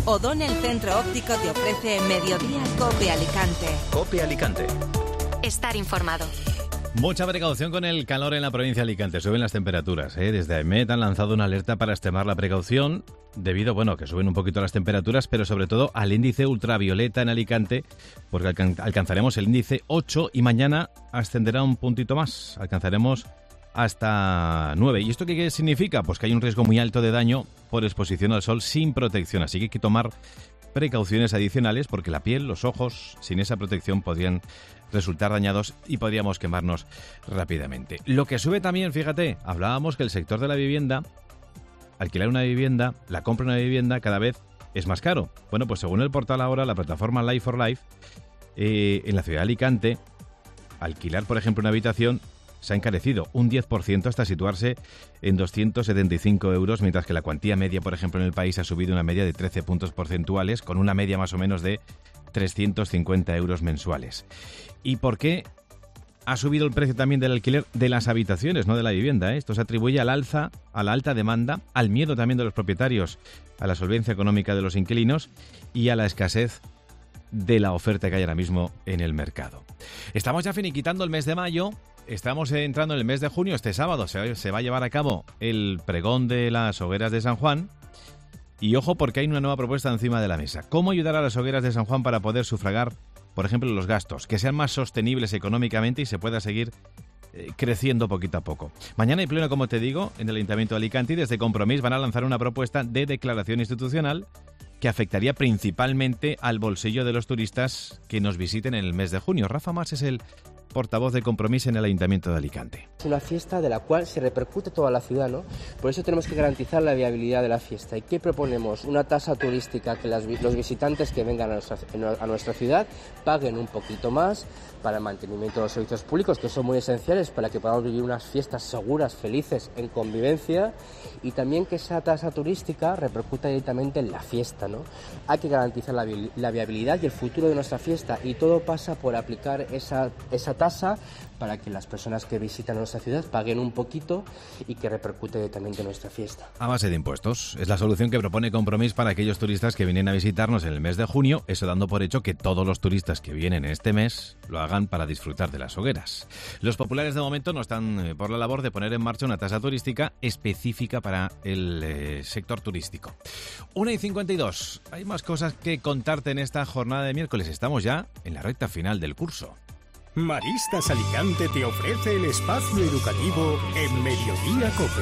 Odón, el centro óptico, te ofrece Mediodía Cope Alicante. Cope Alicante. Estar informado. Mucha precaución con el calor en la provincia de Alicante. Suben las temperaturas, ¿eh? Desde AEMET han lanzado una alerta para extremar la precaución debido, bueno, que suben un poquito las temperaturas, pero sobre todo al índice ultravioleta en Alicante, porque alcanzaremos el índice 8 y mañana ascenderá un puntito más. Alcanzaremos hasta 9. ¿Y esto qué significa? Pues que hay un riesgo muy alto de daño por exposición al sol sin protección. Así que hay que tomar precauciones adicionales porque la piel, los ojos, sin esa protección podrían resultar dañados y podríamos quemarnos rápidamente. Lo que sube también, fíjate, hablábamos que el sector de la vivienda, alquilar una vivienda, la compra de una vivienda cada vez es más caro. Bueno, pues según el portal ahora, la plataforma Life for Life, en la ciudad de Alicante, alquilar, por ejemplo, una habitación se ha encarecido un 10% hasta situarse en 275 euros, mientras que la cuantía media, por ejemplo, en el país ha subido una media de 13 puntos porcentuales, con una media más o menos de 350 euros mensuales. ¿Y por qué ha subido el precio también del alquiler de las habitaciones, no de la vivienda? Esto se atribuye al alza, a la alta demanda, al miedo también de los propietarios, a la solvencia económica de los inquilinos y a la escasez de la oferta que hay ahora mismo en el mercado. Estamos ya finiquitando el mes de mayo. Estamos entrando en el mes de junio. Este sábado se va a llevar a cabo el pregón de las hogueras de San Juan. Y ojo, porque hay una nueva propuesta encima de la mesa. ¿Cómo ayudar a las hogueras de San Juan para poder sufragar, por ejemplo, los gastos? Que sean más sostenibles económicamente y se pueda seguir creciendo poquito a poco. Mañana hay pleno, como te digo, en el Ayuntamiento de Alicante, y desde Compromís van a lanzar una propuesta de declaración institucional que afectaría principalmente al bolsillo de los turistas que nos visiten en el mes de junio. Rafa Mas es el portavoz de Compromís en el Ayuntamiento de Alicante. Es una fiesta de la cual se repercute toda la ciudad, ¿no? Por eso tenemos que garantizar la viabilidad de la fiesta. ¿Y qué proponemos? Una tasa turística que los visitantes que vengan a nuestra ciudad paguen un poquito más para el mantenimiento de los servicios públicos, que son muy esenciales para que podamos vivir unas fiestas seguras, felices, en convivencia, y también que esa tasa turística repercuta directamente en la fiesta, ¿no? Hay que garantizar la viabilidad y el futuro de nuestra fiesta, y todo pasa por aplicar esa tasa para que las personas que visitan nuestra ciudad paguen un poquito y que repercute directamente en nuestra fiesta. A base de impuestos. Es la solución que propone Compromís para aquellos turistas que vienen a visitarnos en el mes de junio, eso dando por hecho que todos los turistas que vienen en este mes lo hagan para disfrutar de las hogueras. Los populares de momento no están por la labor de poner en marcha una tasa turística específica para el sector turístico. 1:52. Hay más cosas que contarte en esta jornada de miércoles. Estamos ya en la recta final del curso. Maristas Alicante te ofrece el espacio educativo en Mediodía Cope.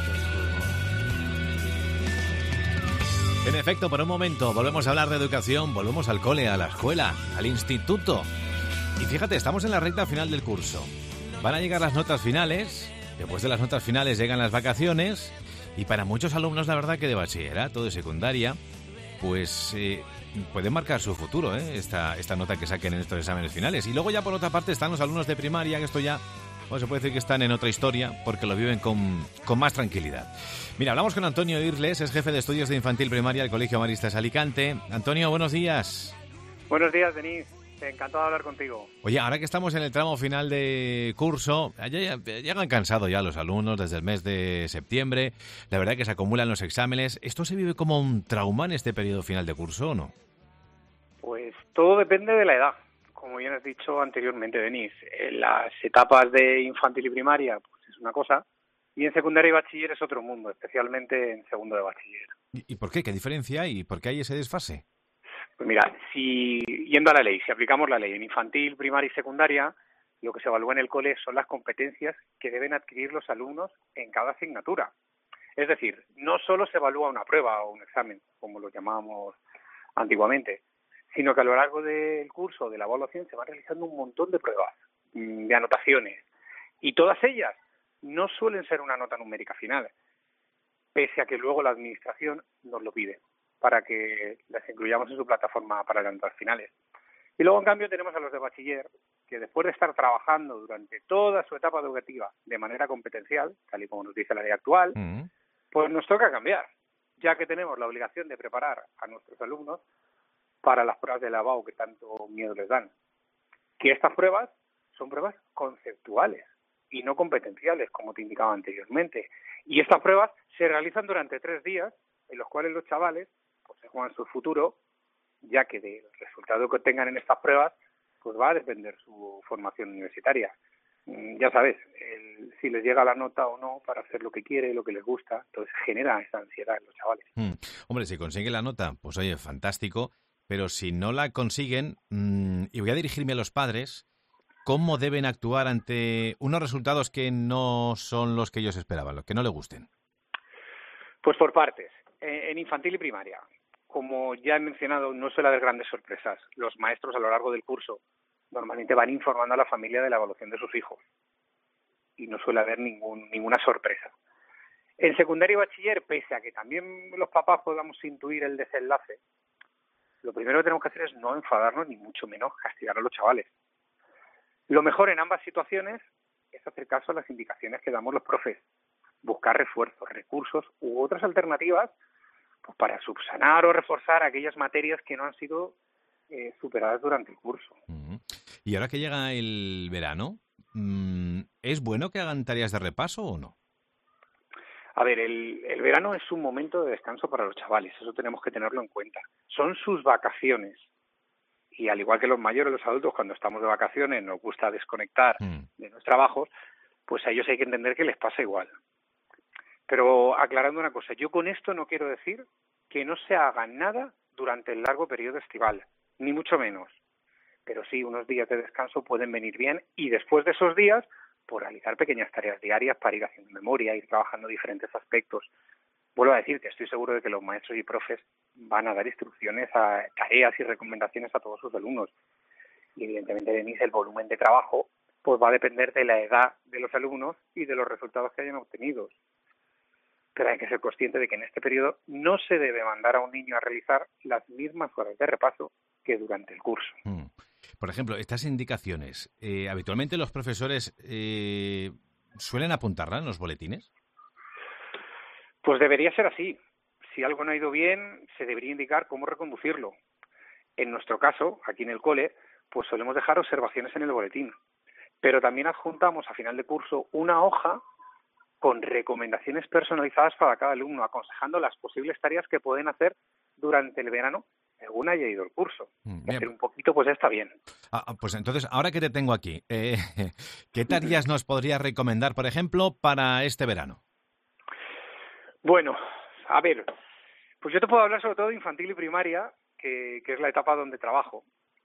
En efecto, por un momento volvemos a hablar de educación, volvemos al cole, a la escuela, al instituto. Y fíjate, estamos en la recta final del curso. Van a llegar las notas finales, después de las notas finales llegan las vacaciones, y para muchos alumnos, la verdad que de bachillerato, de secundaria, pues pueden marcar su futuro, esta nota que saquen en estos exámenes finales. Y luego ya por otra parte están los alumnos de primaria, que esto ya, bueno, se puede decir que están en otra historia porque lo viven con más tranquilidad. Mira, hablamos con Antonio Irles, es jefe de estudios de infantil primaria del Colegio Maristas Alicante. Antonio, buenos días. Buenos días, Denis. Encantado de hablar contigo. Oye, ahora que estamos en el tramo final de curso, ya llegan cansados ya los alumnos desde el mes de septiembre. La verdad que se acumulan los exámenes. ¿Esto se vive como un trauma en este periodo final de curso o no? Pues todo depende de la edad. Como bien has dicho anteriormente, Denis, en las etapas de infantil y primaria pues es una cosa, y en secundaria y bachiller es otro mundo, especialmente en segundo de bachiller. ¿Y por qué? ¿Qué diferencia hay? ¿Por qué hay ese desfase? Pues mira, yendo a la ley, si aplicamos la ley en infantil, primaria y secundaria, lo que se evalúa en el cole son las competencias que deben adquirir los alumnos en cada asignatura. Es decir, no solo se evalúa una prueba o un examen, como lo llamábamos antiguamente, sino que a lo largo del curso de la evaluación se van realizando un montón de pruebas, de anotaciones, y todas ellas no suelen ser una nota numérica final, pese a que luego la administración nos lo pide para que las incluyamos en su plataforma para las notas finales. Y luego, en cambio, tenemos a los de bachiller, que después de estar trabajando durante toda su etapa educativa de manera competencial, tal y como nos dice la ley actual, pues nos toca cambiar, ya que tenemos la obligación de preparar a nuestros alumnos para las pruebas de lavado que tanto miedo les dan. Que estas pruebas son pruebas conceptuales y no competenciales, como te indicaba anteriormente. Y estas pruebas se realizan durante 3 días, en los cuales los chavales pues se juegan su futuro, ya que del resultado que obtengan en estas pruebas, pues va a depender su formación universitaria. Ya sabes, si les llega la nota o no para hacer lo que quiere, lo que les gusta, entonces genera esa ansiedad en los chavales. Hombre, si consigue la nota, pues oye, fantástico, pero si no la consiguen, y voy a dirigirme a los padres, ¿cómo deben actuar ante unos resultados que no son los que ellos esperaban, los que no les gusten? Pues por partes. En infantil y primaria, como ya he mencionado, no suele haber grandes sorpresas. Los maestros a lo largo del curso normalmente van informando a la familia de la evaluación de sus hijos y no suele haber ninguna sorpresa. En secundaria y bachiller, pese a que también los papás podamos intuir el desenlace, lo primero que tenemos que hacer es no enfadarnos ni mucho menos castigar a los chavales. Lo mejor en ambas situaciones es hacer caso a las indicaciones que damos los profes, buscar refuerzos, recursos u otras alternativas pues para subsanar o reforzar aquellas materias que no han sido superadas durante el curso. Y ahora que llega el verano, ¿es bueno que hagan tareas de repaso o no? A ver, el verano es un momento de descanso para los chavales, eso tenemos que tenerlo en cuenta. Son sus vacaciones. Y al igual que los mayores, los adultos, cuando estamos de vacaciones nos gusta desconectar de los trabajos, pues a ellos hay que entender que les pasa igual. Pero aclarando una cosa, yo con esto no quiero decir que no se haga nada durante el largo periodo estival, ni mucho menos. Pero sí, unos días de descanso pueden venir bien y después de esos días, por realizar pequeñas tareas diarias para ir haciendo memoria, ir trabajando diferentes aspectos. Vuelvo a decir que estoy seguro de que los maestros y profes van a dar instrucciones, a tareas y recomendaciones a todos sus alumnos. Y evidentemente, Denise, el volumen de trabajo pues va a depender de la edad de los alumnos y de los resultados que hayan obtenido. Pero hay que ser consciente de que en este periodo no se debe mandar a un niño a realizar las mismas horas de repaso que durante el curso. Por ejemplo, estas indicaciones, ¿habitualmente los profesores suelen apuntarlas en los boletines? Pues debería ser así. Si algo no ha ido bien, se debería indicar cómo reconducirlo. En nuestro caso, aquí en el cole, pues solemos dejar observaciones en el boletín. Pero también adjuntamos a final de curso una hoja con recomendaciones personalizadas para cada alumno, aconsejando las posibles tareas que pueden hacer durante el verano según haya ido el curso. Hacer un poquito, pues está bien. Pues entonces, ahora que te tengo aquí, ¿qué tareas nos podrías recomendar, por ejemplo, para este verano? Bueno, a ver, pues yo te puedo hablar sobre todo de infantil y primaria, que es la etapa donde trabajo.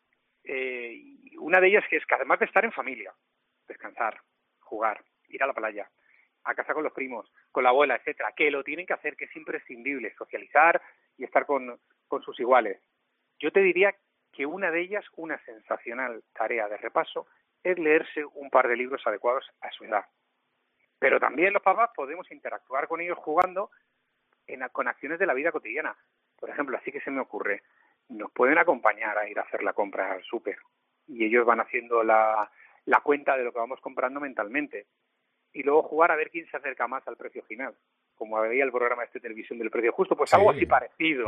Una de ellas que es que además de estar en familia, descansar, jugar, ir a la playa, a casa con los primos, con la abuela, etcétera, que lo tienen que hacer, que es imprescindible, socializar y estar con sus iguales. Yo te diría que una de ellas, una sensacional tarea de repaso, es leerse un par de libros adecuados a su edad. Pero también los papás podemos interactuar con ellos jugando con acciones de la vida cotidiana. Por ejemplo, así que se me ocurre, nos pueden acompañar a ir a hacer la compra al súper y ellos van haciendo la cuenta de lo que vamos comprando mentalmente y luego jugar a ver quién se acerca más al precio final, como había el programa de televisión del precio justo, pues sí. algo así parecido.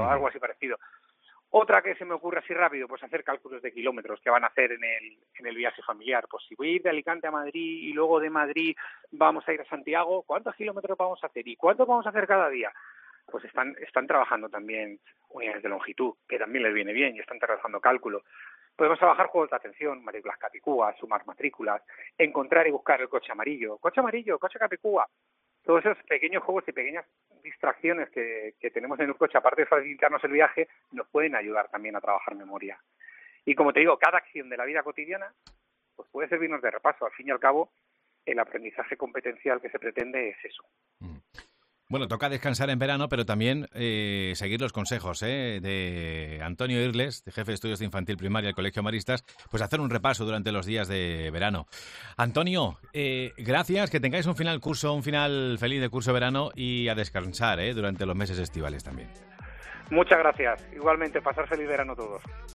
Otra que se me ocurre así rápido, pues hacer cálculos de kilómetros que van a hacer en el viaje familiar. Pues si voy a ir de Alicante a Madrid y luego de Madrid vamos a ir a Santiago, ¿cuántos kilómetros vamos a hacer y cuántos vamos a hacer cada día? Pues están trabajando también unidades de longitud, que también les viene bien, y están trabajando cálculo. Podemos trabajar juegos de atención, matrículas capicúa, sumar matrículas, encontrar y buscar el coche amarillo, coche capicúa. Todos esos pequeños juegos y pequeñas distracciones que tenemos en el coche, aparte de facilitarnos el viaje, nos pueden ayudar también a trabajar memoria. Y como te digo, cada acción de la vida cotidiana pues puede servirnos de repaso. Al fin y al cabo, el aprendizaje competencial que se pretende es eso. Bueno, toca descansar en verano, pero también seguir los consejos de Antonio Irles, de jefe de estudios de infantil primaria del Colegio Maristas, pues hacer un repaso durante los días de verano. Antonio, gracias, que tengáis un final feliz de curso de verano y a descansar durante los meses estivales también. Muchas gracias. Igualmente, pasar feliz verano a todos.